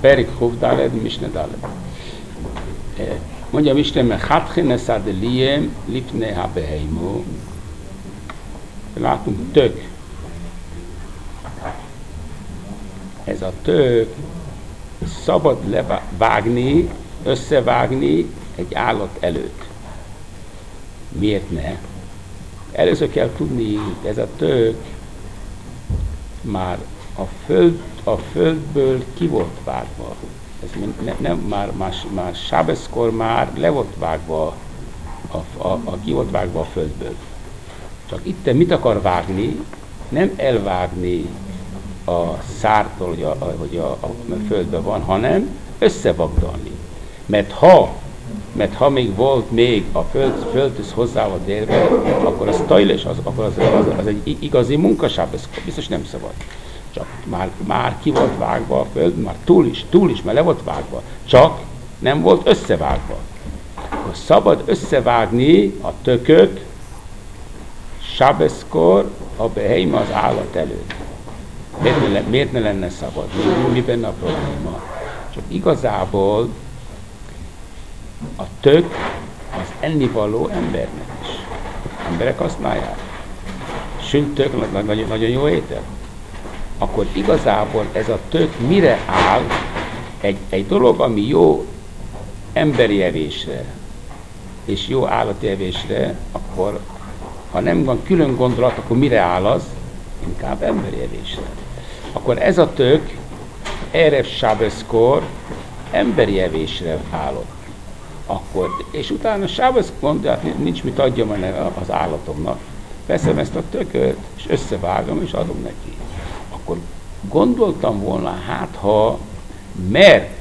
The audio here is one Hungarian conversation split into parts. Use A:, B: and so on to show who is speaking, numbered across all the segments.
A: Perik Chuf Daled, Misne Daled. Mondja Misne, mert Hatchine Sadeliem, Lipne Habeheimu. Látunk tök. Ez a tök szabad levágni, összevágni egy állat előtt. Miért ne? Először kell tudni, ez a tök már a földből ki volt vágva. Ez már sábeszkor már le volt vágva, ki volt vágva a földből. Csak itt mit akar vágni? Nem elvágni a szártól, hogy a földben van, hanem összevagdalni. Mert ha még volt a földhöz hozzá volt érve, akkor az tajles, az egy igazi munkasábeszkor, biztos nem szabad. Csak már ki volt vágva a föld, már túl is, mert le volt vágva, csak nem volt összevágva. Akkor szabad összevágni a tököt sábeszkor a beheim az állat előtt. Miért ne lenne szabad? Mi benne a probléma? Csak igazából a tök az ennivaló embernek is. Emberek használják. Sült tök nagyon jó étel. Akkor igazából ez a tök mire áll? Egy dolog, ami jó emberi evésre és jó állati evésre, akkor ha nem van külön gondolat, akkor mire áll az? Inkább emberi evésre. Akkor ez a tök Erev Sábeszkor emberi evésre állott. Akkor, és utána Sábeszkor, de hát nincs mit adjam az állatoknak. Veszem ezt a tököt, és összevágom, és adom neki. Akkor gondoltam volna, mert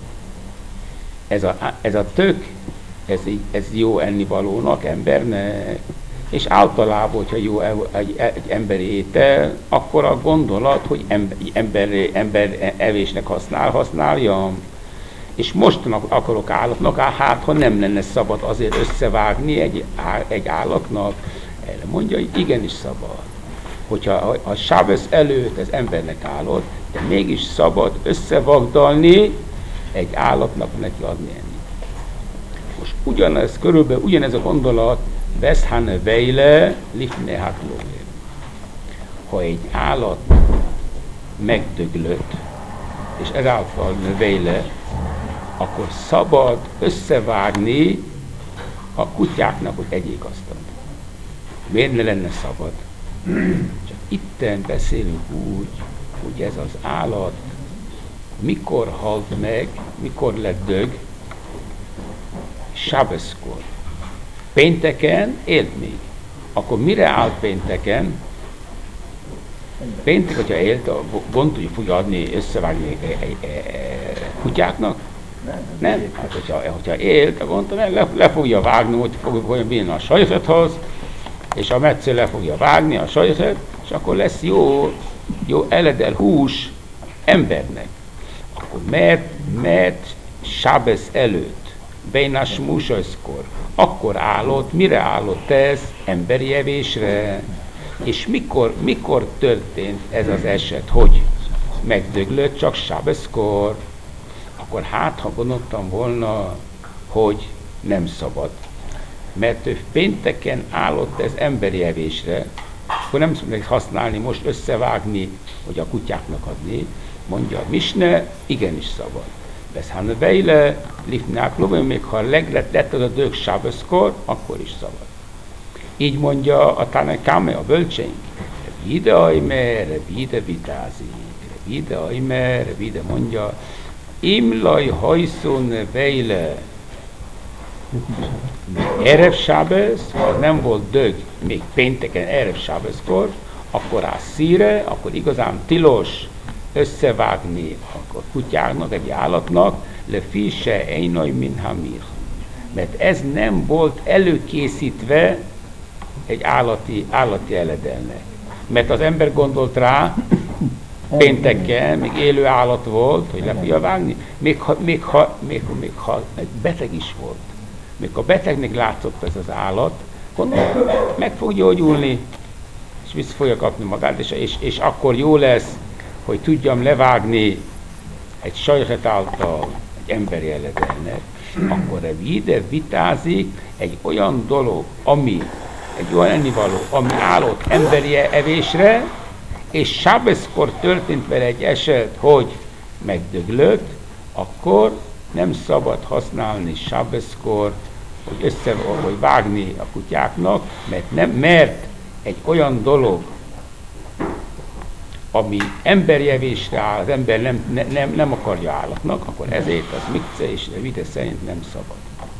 A: ez a tök, ez jó ennivalónak, embernek, és általában, hogyha jó egy emberi étel, akkor a gondolat, hogy ember evésnek használjam. És mostanak akarok állatnak, ha nem lenne szabad azért összevágni egy állatnak, erre mondja, hogy igenis szabad. Hogyha a sábesz előtt ez embernek állott, de mégis szabad összevagdalni egy állatnak neki adni enni. Most körülbelül ugyanez a gondolat, Veszhane Veile, Lifne Haklóvé. Ha egy állat megdöglött, és ezáltal Veile, akkor szabad összevágni a kutyáknak, hogy egyék azt. Miért ne lenne szabad? Csak itten beszélünk úgy, hogy ez az állat mikor halt meg, mikor lett dög, sábeszkor. Pénteken élt még. Akkor mire állt pénteken? Péntek, hogyha élt, gond, hogy fogja adni, összevágni kutyáknak? Nem. Hát, hogyha élt, akkor le fogja vágni, hogy fogja vinni a sajfethoz, és a metsző le fogja vágni a sajfet, és akkor lesz jó eledel hús embernek. Akkor mert sábesz előtt, Beinás Musajszkor, akkor állott, mire állott ez? Emberi evésre. És mikor történt ez az eset, hogy megdöglött csak sábeszkor? Akkor ha gondoltam volna, hogy nem szabad. Mert ő pénteken állott ez emberi evésre, akkor nem szabad használni, most összevágni, hogy a kutyáknak adni. Mondja a Misne, igenis szabad. Veszhane Veile, Lifnák Lóvé, még ha lett az a dög sábeszkor, akkor is szabad. Így mondja a Tanekáme, a bölcseink. Revide ajme, revide vitázik. Revide ajme, revide mondja. Imlaj hajszon Veile. Erev sábesz, ha nem volt dög, még pénteken Erev sábeszkor, akkor a szíre, akkor igazán tilos összevágni a kutyának, egy állatnak, le fise einaj min hamir. Mert ez nem volt előkészítve egy állati eledelnek. Mert az ember gondolt rá, pénteken, még élő állat volt, hogy le fogja vágni, még ha egy beteg is volt. Még a betegnek látszott ez az állat, gondolom, meg fog gyógyulni, és vissza fogja kapni magát, és akkor jó lesz, hogy tudjam levágni egy sajhet által egy ember jeledelnek, akkor a vide vitázik egy olyan dolog, egy olyan ennivaló, ami állott emberi evésre, és sábeszkor történt vele egy eset, hogy megdöglött, akkor nem szabad használni sábeszkor, hogy vágni a kutyáknak, mert egy olyan dolog, ami emberi evésre áll, az ember nem akarja állatnak, akkor ezért az mikce és revide szerint nem szabad.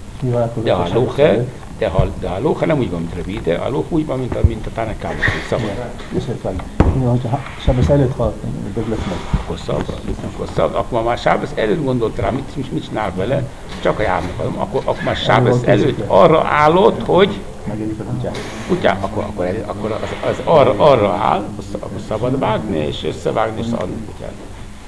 A: De a lóha nem úgy van, mint revide, a lóha úgy van, mint a Tanakában, hogy szabad.
B: Hogyha sábesz előtt halt, döglött meg.
A: Akkor szabad. Akkor már sábesz előtt gondolt rá, mit csinál vele, csak a járnak adom. Akkor már sábesz előtt arra állott, hogy
B: megölik a
A: kutyát, akkor az arra áll, akkor szabad vágni, és összevágni, és adni kutyát.